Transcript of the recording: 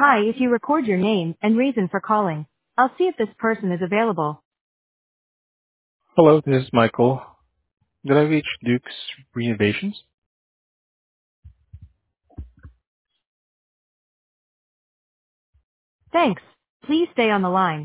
Hi, if you record your name and reason for calling, I'll see if this person is available. Hello, this is Michael. Did I reach Duke's Renovations? Thanks. Please stay on the line.